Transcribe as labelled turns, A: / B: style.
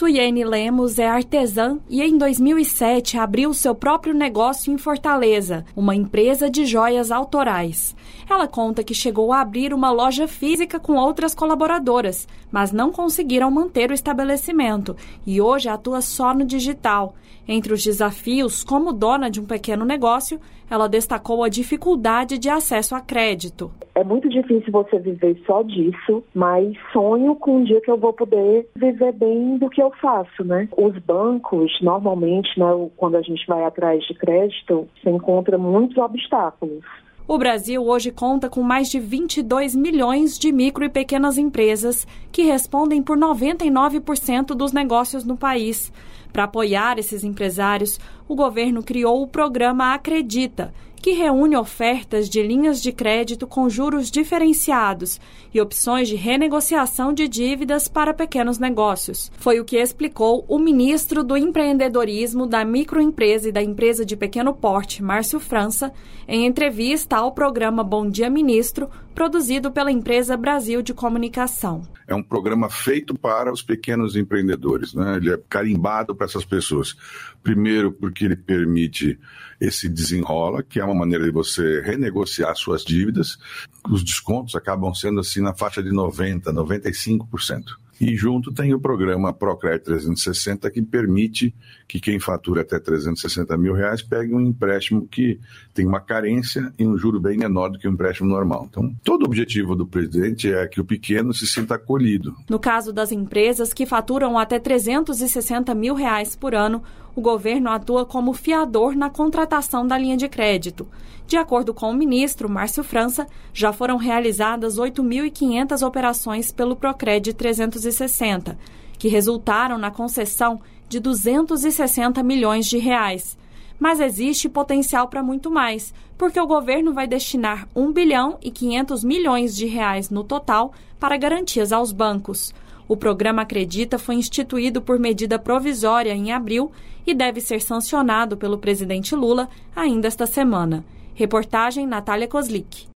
A: Suiene Lemos é artesã e em 2007 abriu seu próprio negócio em Fortaleza, uma empresa de joias autorais. Ela conta que chegou a abrir uma loja física com outras colaboradoras, mas não conseguiram manter o estabelecimento e hoje atua só no digital. Entre os desafios, como dona de um pequeno negócio, ela destacou a dificuldade de acesso a crédito.
B: É muito difícil você viver só disso, mas sonho com um dia que eu vou poder viver bem do que eu faço, né? Os bancos, normalmente, né, quando a gente vai atrás de crédito, se encontra muitos obstáculos.
A: O Brasil hoje conta com mais de 22 milhões de micro e pequenas empresas que respondem por 99% dos negócios no país. Para apoiar esses empresários, o governo criou o programa Acredita, que reúne ofertas de linhas de crédito com juros diferenciados e opções de renegociação de dívidas para pequenos negócios. Foi o que explicou o ministro do Empreendedorismo, da Microempresa e da Empresa de Pequeno Porte, Márcio França, em entrevista ao programa Bom Dia Ministro, produzido pela empresa Brasil de Comunicação.
C: É um programa feito para os pequenos empreendedores, né? Ele é carimbado para essas pessoas. Primeiro, porque ele permite esse desenrola, que é uma maneira de você renegociar suas dívidas. Os descontos acabam sendo assim na faixa de 90%, 95%. E junto tem o programa Procred 360, que permite que quem fatura até R$360 mil pegue um empréstimo que tem uma carência e um juro bem menor do que um empréstimo normal. Então, todo o objetivo do presidente é que o pequeno se sinta acolhido.
A: No caso das empresas que faturam até R$360 mil por ano, o governo atua como fiador na contratação da linha de crédito. De acordo com o ministro Márcio França, já foram realizadas 8.500 operações pelo Procred 360, que resultaram na concessão de R$260 milhões. Mas existe potencial para muito mais, porque o governo vai destinar R$1 bilhão e 500 milhões no total para garantias aos bancos. O programa Acredita foi instituído por medida provisória em abril e deve ser sancionado pelo presidente Lula ainda esta semana. Reportagem Natália Kozlik.